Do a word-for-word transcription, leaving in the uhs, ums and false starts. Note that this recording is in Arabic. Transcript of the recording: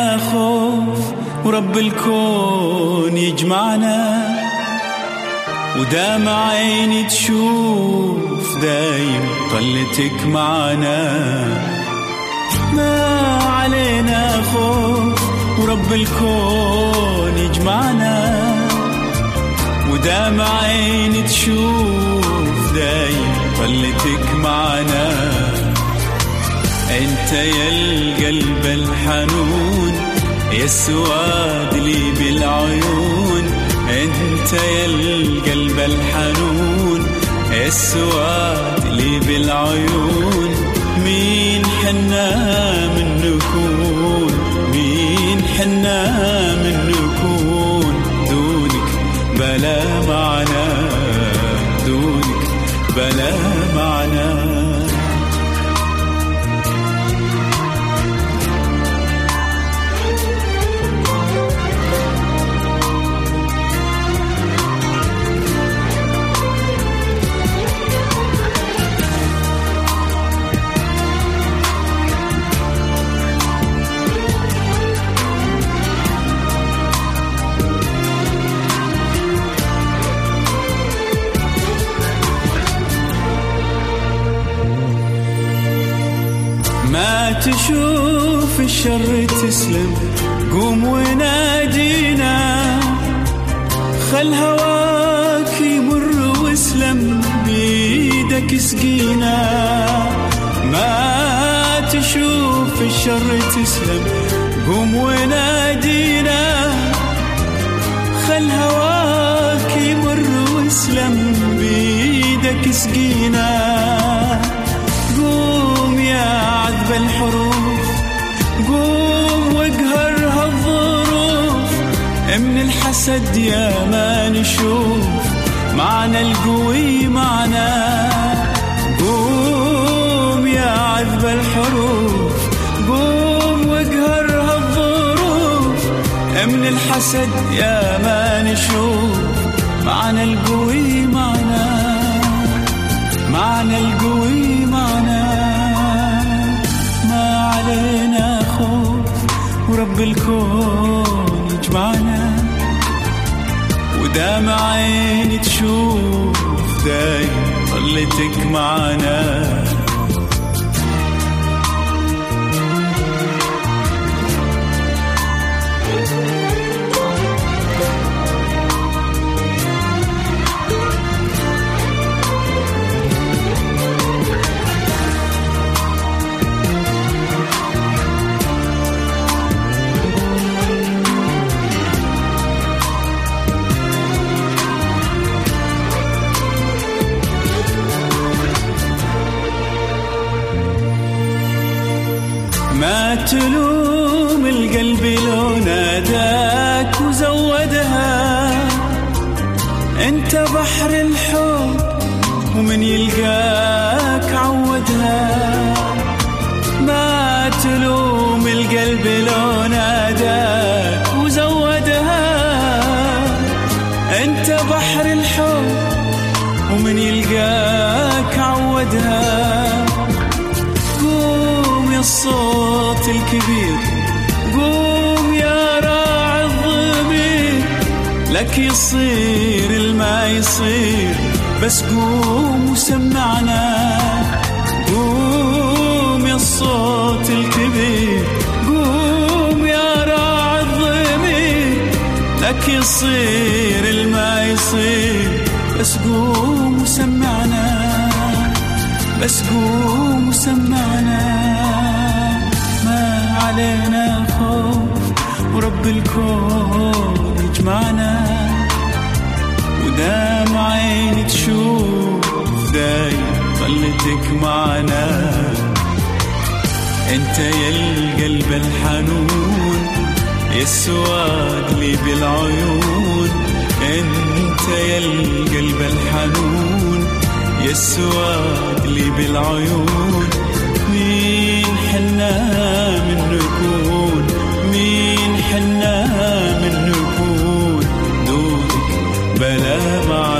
علينا خوف ورب الكون يجمعنا، ودام عيني تشوف دايم طلتك معنا. ما علينا خوف ورب الكون يجمعنا، ودام عيني تشوف دايم طلتك معنا. انت يا القلب الحنون يا السواد لي بالعيون، انت يا القلب الحنون يا السواد لي بالعيون. مين حنا من نكون، مين حنا من نكون دونك بلا معنا، دونك بلا معنا. ما تشوف الشر تسلم، قوم ونادينا، خل هواك يمر واسلم بيدك اسقينا. ما تشوف الشر تسلم، قوم ونادينا، خل هواك يمر واسلم بيدك اسقينا. عذب الحروف قوم واقهر هالظروف، من الحسد يا ما نشوف معنا القوي معنا. قوم يا عذب الحروف قوم واقهر هالظروف، من الحسد يا ما نشوف معنا القوي معنا، معنا القوي معنا. علينا خوف ورب الكون يجمعنا، ودام عيني تشوف دايم طلتك معنا. ما تلوم القلب لو ناداك وزودها، انت بحر الحب ومن يلقاك عودها. ما تلوم القلب لو ناداك وزودها، انت بحر الحب ومن يلقاك عودها. الصوت الكبير قوم يا راعي الضمير، لك يصير الما يصير بس قوم وسمعنا. قوم يا الصوت الكبير قوم يا راعي الضمير، لك يصير الما يصير بس قوم وسمعنا، بس قوم وسمعنا. علينا خوف ورب الكون يجمعنا، ودام عيني تشوف دايم طلتك معنا. انت يا القلب الحنون يا السواد لي بالعيون، انت يا القلب الحنون يا السواد لي بالعيون. مين حنا من نكون، مين حنا من نكون دونك بلا معنا.